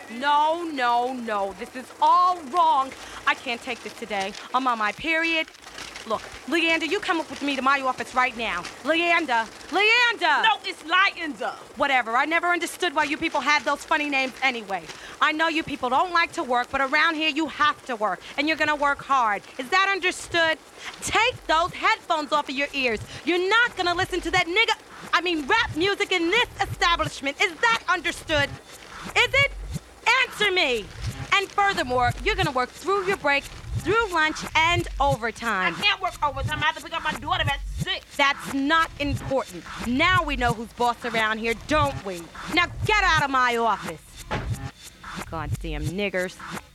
No. This is all wrong. I can't take this today. I'm on my period. Look, Leander, you come up with me to my office right now. Leander! No, it's Leander. Whatever. I never understood why you people had those funny names anyway. I know you people don't like to work, but around here you have to work, and you're gonna work hard. Is that understood? Take those headphones off of your ears. You're not gonna listen to that rap music in this establishment. Is that understood? Is it? Answer me. And furthermore, you're gonna work through your break, through lunch, and overtime. I can't work overtime. I have to pick up my daughter at 6. That's not important. Now we know who's boss around here, don't we? Now get out of my office. Goddamn niggers.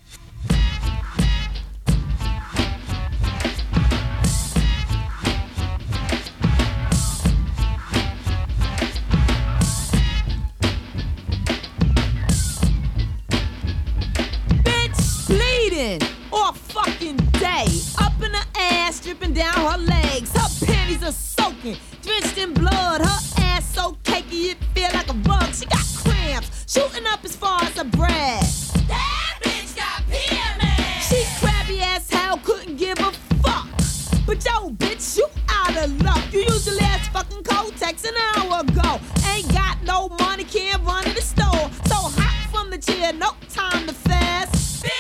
All fucking day, up in her ass, dripping down her legs. Her panties are soaking, drenched in blood. Her ass so cakey it feel like a bug. She got cramps, shooting up as far as her breast. That bitch got PMS. She crabby as hell, couldn't give a fuck. But yo, bitch, you out of luck. You used the last fucking Kotex an hour ago. Ain't got no money, can't run to the store. So hot from the chair, no time to fast.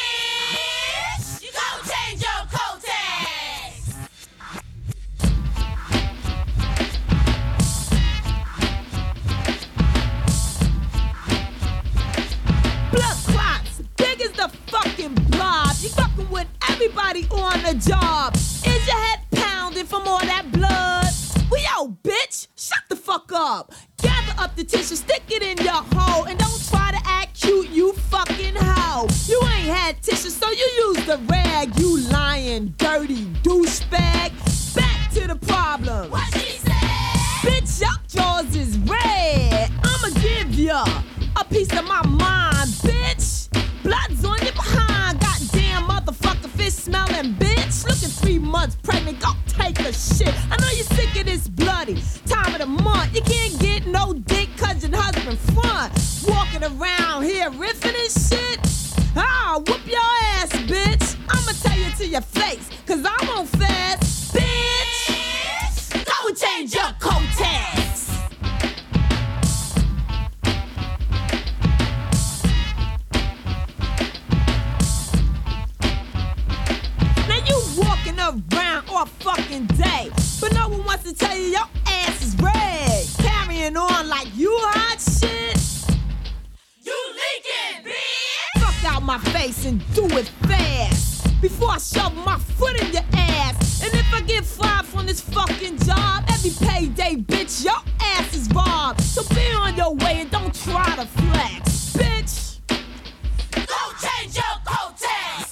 You fucking with everybody on the job. Is your head pounding from all that blood? Well, yo, bitch, shut the fuck up. Gather up the tissue, stick it in your hole, and don't try to act cute, you fucking hoe. You ain't had tissue, so you use the rag, you lying, dirty douchebag. Back to the problem. What she said? Bitch, your jaws is red. I'ma give ya a piece of my mind, bitch. Blood's on your behind, goddamn motherfucker, fish smelling bitch. Looking 3 months pregnant, go take a shit. I know you're sick of this bloody time of the month. You can't get no dick cause your husband front. Walking around here riffing and shit. I'll whoop your ass, bitch. I'ma tell you to your face, cause I won't fast, bitch. Go and change your Kotex. Around all fucking day, but no one wants to tell you your ass is red. Carrying on like you hot shit. You leaking, bitch. Fuck out my face and do it fast before I shove my foot in your ass. And if I get fired from this fucking job, every payday, bitch, your ass is robbed. So be on your way and don't try to flex, bitch. Go change your Kotex.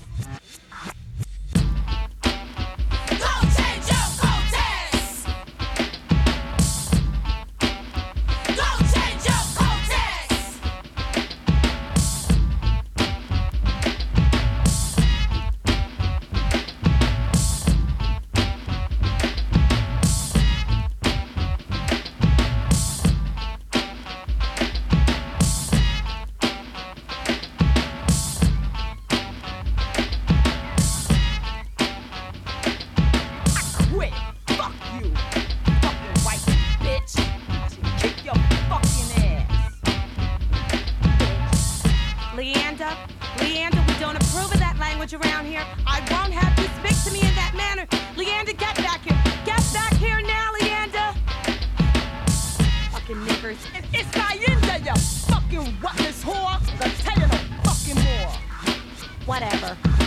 Leander, we don't approve of that language around here. I won't have you speak to me in that manner. Leander, get back here. Get back here now, Leander. Fucking niggers. It's Leander, you fucking worthless whore. I'll tell you no fucking more. Whatever.